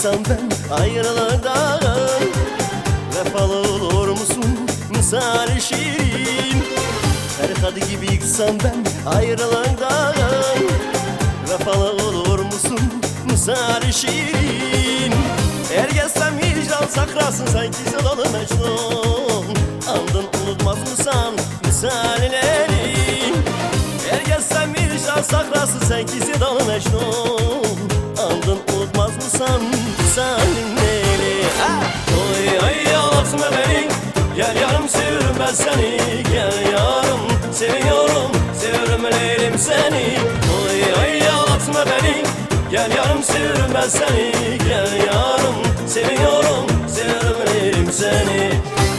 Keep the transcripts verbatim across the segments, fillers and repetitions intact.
yıksam ben ayrılığından, vefalı olur musun misali şirin? Ferhat gibi yıksam ben ayrılığından, vefalı olur musun misali şirin? Eğer gelsem hicran sakrasın sanki Zelalı Mecnun, andın unutmaz mısın misalileri? Eğer gelsem hicran sakrasın sanki Zelalı Mecnun, andın unutmaz mısın misalinleri? Oy oy ağlatma beni, gel yarım seviyorum ben seni, gel yarım seviyorum, seviyorum leylim seni. Oy oy ağlatma beni, gel yarım seviyorum ben seni, gel yarım seviyorum, seviyorum leylim seni.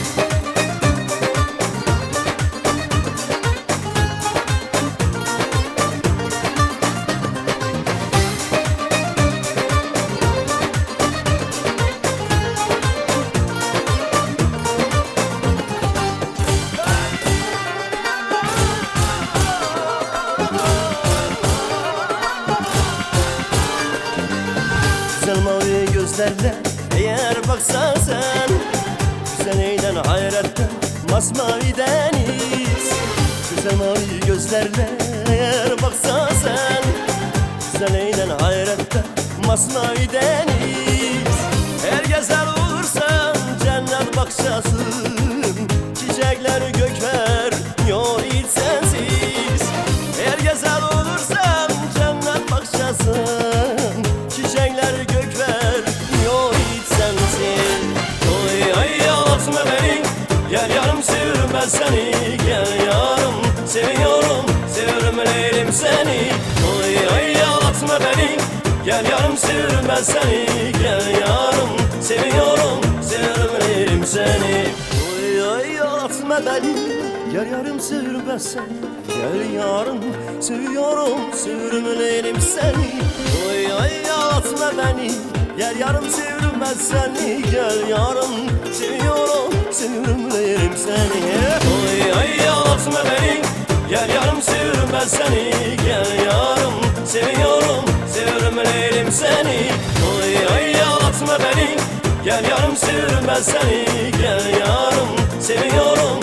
Güzel mavi gözlerle eğer baksan sen, güzel eylen hayretten masmavi deniz. Güzel mavi gözlerle eğer baksan sen, güzel eylen hayretten masmavi deniz. Eğer gezer olursan cennet bakşasın, çiçekler gökler yok hiç sensiz. Eğer gezer olursan cennet bakşasın, çiçekler gökler yok hiç sensiz. Oy oy ağlatma beni, gel yarım seviyorum ben seni, gel yarım seviyorum, seviyorum leylim seni. Oy oy ağlatma beni, gel yarım seviyorum ben seni, gel yarım seviyorum, seviyorum leylim seni. Oy oy ağlatma beni, gel yarım seviyorum ben seni, gel yarım seviyorum, seviyorum leylim seni. Oy oy ağlatma beni, gel yarım seviyorum ben seni, gel yarım seviyorum, seviyorum leylim seni. Oy oy ağlatma beni, gel yarım seviyorum ben seni, gel yarım seviyorum, seviyorum leylim seni. Oy oy ağlatma beni, gel yarım seviyorum ben seni, gel yarım seviyorum,